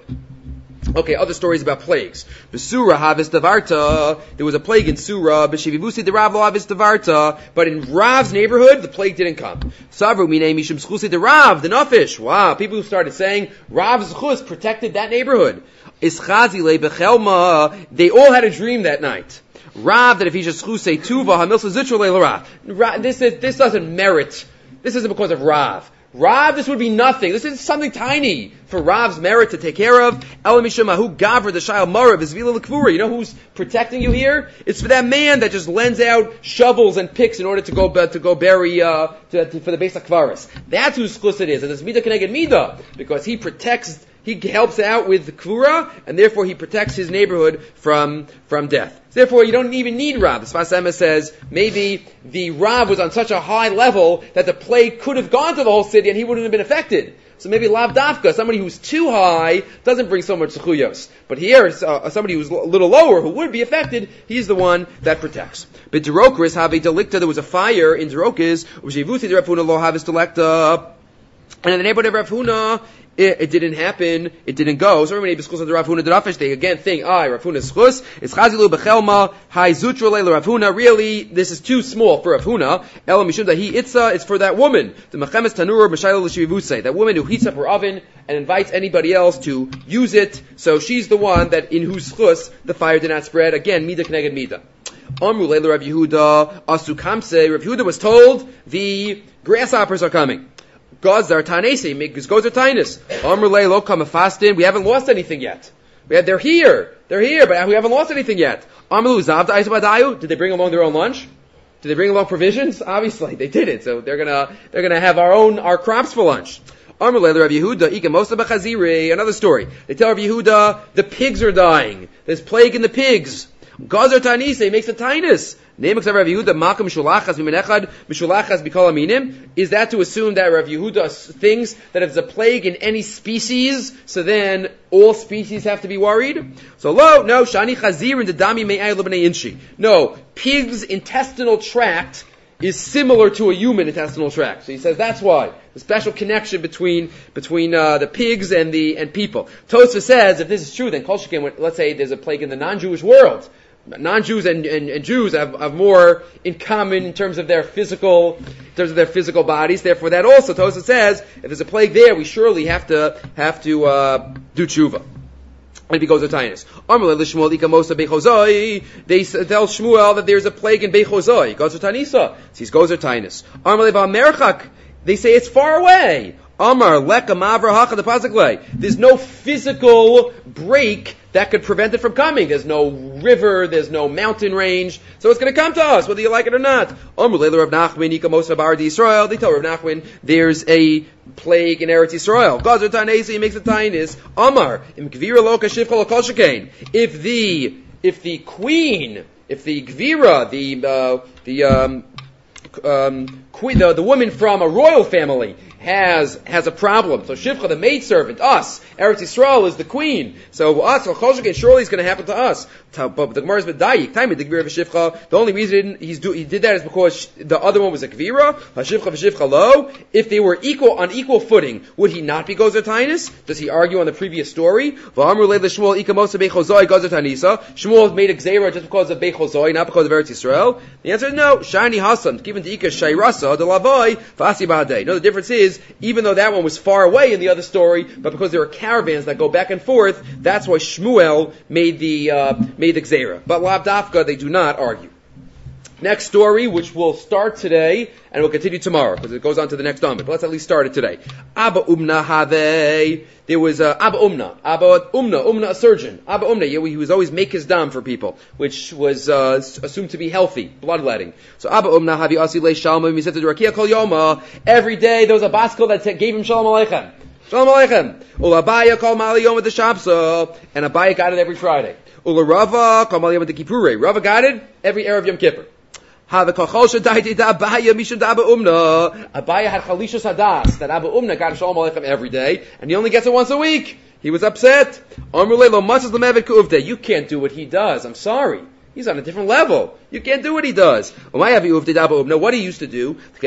Okay, other stories about plagues. Besura havis davarta. There was a plague in Surah. B'shivivusi de Rav lo havis davarta. But in Rav's neighborhood, the plague didn't come. Savru minei mishum zchusi de Rav, the nafish. Wow, people who started saying Rav's zchus protected that neighborhood. Ischazi le bechelma. They all had a dream that night. Rav, that if he should zchusei tuva hamilsa zitro le Rav. This is, this doesn't merit. This isn't because of Rav. Rav, this would be nothing. This is something tiny for Rav's merit to take care of. Elamishamahu gavra the shayal marav is vila l'kvura. You know who's protecting you here? It's for that man that just lends out shovels and picks in order to go to go bury uh, to, to, for the base of kvaris. That's whose zchus it is, and it's midah keneged midah because he protects. He helps out with the kvura, and therefore he protects his neighborhood from from death. Therefore, you don't even need Rav. The Sfas Emes says maybe the Rav was on such a high level that the plague could have gone to the whole city and he wouldn't have been affected. So maybe Lav Dafka, somebody who's too high, doesn't bring so much zechuyos. But here, uh, somebody who's a little lower, who would be affected, he's the one that protects. But Derokris have a delicta. There was a fire in Derokis. U'shivuti de Rav Huna lo havis delicta. And in the neighborhood of Rav Huna, It, it didn't happen. It didn't go. So everybody b'schus of the Rav Huna d'Rafish, they again think, ah, Rav Huna's schus. It's chazilu b'chelma, hai zutra leila Rav Huna. Really, this is too small for Rav Huna. Ela mishum da hi itza, it's for that woman. The mechemes tanur m'shayla l'shivivusei. That woman who heats up her oven and invites anybody else to use it. So she's the one that in whose schus the fire did not spread. Again, mida kneged mida. Amru leila Rav Yehuda, asu kamse. Rav Yehuda was told the grasshoppers are coming. Gazar Tanesi, Gazar Tainus. Amrulay lo come fasting. We haven't lost anything yet. We had, they're here. They're here, but we haven't lost anything yet. Amrulu Zavda Aisabadayu. Did they bring along their own lunch? Did they bring along provisions? Obviously, they didn't. So they're gonna, they're gonna have our own, our crops for lunch. Amrulay Rav Yehuda, Ikamosa B'chaziri. Another story. They tell Rav Yehuda, the pigs are dying. There's plague in the pigs. Gazar Tanisi makes a tinus. Is that to assume that Rav Yehuda thinks that if there's a plague in any species, so then all species have to be worried? So lo, no, shani chazir the dami me'ay lebnei inshi. No, pig's intestinal tract is similar to a human intestinal tract. So he says that's why the special connection between between uh, the pigs and the and people. Tosfos says if this is true, then kol sheken, let's say there's a plague in the non-Jewish world. Non-Jews and, and, and Jews have, have more in common in terms of their physical, in terms of their physical bodies. Therefore, that also Tosfos says if there's a plague there, we surely have to have to uh, do tshuva. And he goes to Tainus. They tell Shmuel that there's a plague in Bechozoi. He goes to Tanisa. He goes to Tainus. They say it's far away. Amar leka mavra hacha the pasuk. There's no physical break that could prevent it from coming. There's no river, there's no mountain range, so it's going to come to us, whether you like it or not. Amar leila Rav Nachman ika mosa bar di Yisrael. They tell Rav Nachman there's a plague in Eretz Yisrael. Gazer tanesi makes a tainis. Amar im gvira loka shivcha lokal shekain. If the if the queen, if the gvira, the uh, the um, um, queen, the, the woman from a royal family has has a problem. So Shivcha, the maidservant, us, Eretz Yisrael is the queen. So us, surely it's going to happen to us. But the Gemara is medayik. Time the Gvira v'Shivcha. The only reason he's do, he did that is because the other one was a Gvira. Hashivcha v'Shivcha lo. If they were equal on equal footing, would he not be Gozer Tainus? Does he argue on the previous story? V'amru leil Shmuel ikamosa bechozoi Gozer Tanisa. Shmuel made a Gzeira just because of bechozoi, not because of Eretz Yisrael. The answer is no. Shani Hasan. Given to Ika Shayrasa the Lavoi Fasi Ba'adei. No, the difference is even though that one was far away in the other story, but because there are caravans that go back and forth, that's why Shmuel made the uh, made the Gzeira. But Lav Dafka, they do not argue. Next story, which will start today, and will continue tomorrow, because it goes on to the next Amid. But let's at least start it today. Abba Umna Have. There was uh, Abba Umna. Abba Umna. Umna, a surgeon. Abba Umna, yeah, he was always make his dam for people, which was uh, assumed to be healthy, bloodletting. So Abba Umna Have Asile Shalom, he said to Rakia Kol Yoma, every day there was a baskel that gave him Shalom Aleichem. Shalom Aleichem. Ula Abaya Kol Mali Yom at the Shabsa, and Abaya got it every Friday. Ula Rava Kol Mali Yom at the Kippurei. Rava got it every Erev Yom Kippur. Abaya had Chalishas Hadas, that Abba Umna got Shalom Aleichem every day, and he only gets it once a week. He was upset. You can't do what he does. I'm sorry. He's on a different level. You can't do what he does. Now, what he used to do, he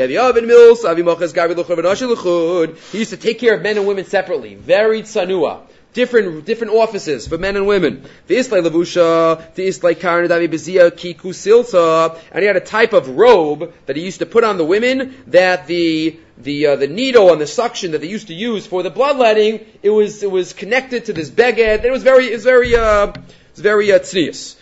used to take care of men and women separately. Very tsanua. Different, different offices for men and women. And he had a type of robe that he used to put on the women that the the uh, the needle and the suction that they used to use for the bloodletting, it was it was connected to this beged. It was very it was very uh, it was very uh, tznius.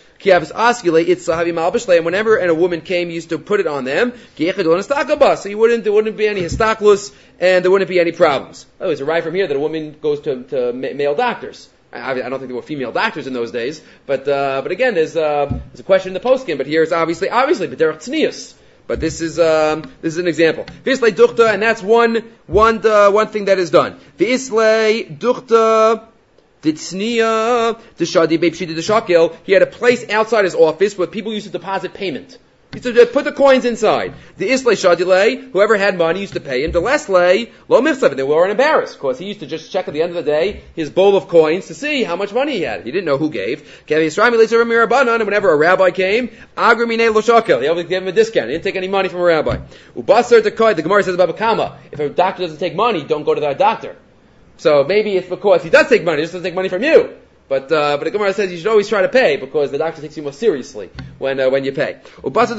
And whenever a woman came, he used to put it on them. So you wouldn't, there wouldn't be any histaklus, and there wouldn't be any problems. Oh, it's a right from here that a woman goes to, to male doctors. I, I don't think there were female doctors in those days, but uh, but again, there's, uh, there's a question in the postgame. But here it's obviously obviously, but derech tznius. But this is um, this is an example. V'islei duchta, and that's one one uh, one thing that is done. V'islei duchta. He had a place outside his office where people used to deposit payment. He used to put the coins inside. The islay shadilei, whoever had money used to pay him. The leslei, lo mifsav, they weren't embarrassed. Of course, he used to just check at the end of the day his bowl of coins to see how much money he had. He didn't know who gave. And whenever a rabbi came, agramine lo shakel, he always gave him a discount. He didn't take any money from a rabbi. Ubasar dekoi, the Gemara says about Bakama, if a doctor doesn't take money, don't go to that doctor. So maybe it's because he does take money, he just doesn't take money from you. But uh, but the Gemara says you should always try to pay because the doctor takes you more seriously when uh, when you pay. And after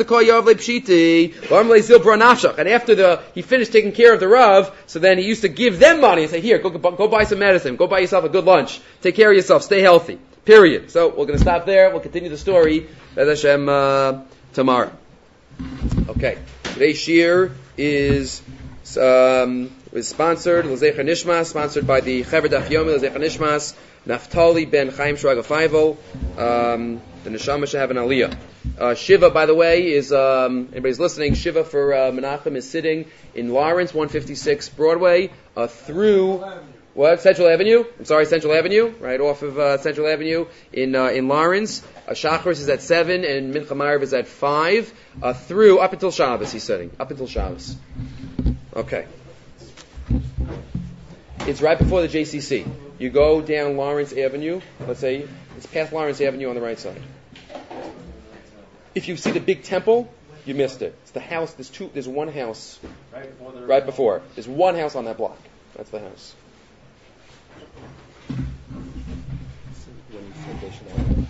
the he finished taking care of the Rav, so then he used to give them money and say, here, go go buy some medicine, go buy yourself a good lunch, take care of yourself, stay healthy. Period. So we're going to stop there. We'll continue the story Bez Hashem uh, tomorrow. Okay, today's shir is. Um, is sponsored, L'Zecher Nishmas, sponsored by the Chaver Daf Yomi, L'Zecher Nishmas, Naftali ben Chaim Shraga Feivel, um, the Neshama should have an Aliyah. Uh, Shiva, by the way, is, um, anybody's listening, Shiva for uh, Menachem is sitting in Lawrence, one fifty-six Broadway, uh, through, what, Central Avenue? I'm sorry, Central Avenue, right off of uh, Central Avenue in uh, in Lawrence. Uh, Shachris is at seven and Mincha Ma'ariv is at five, uh, through, up until Shabbos he's sitting, up until Shabbos. Okay. It's right before the J C C. You go down Lawrence Avenue, let's say, it's past Lawrence Avenue on the right side. If you see the big temple, you missed it. It's the house, there's two, there's one house. Right before. The right before. There's one house on that block. That's the house.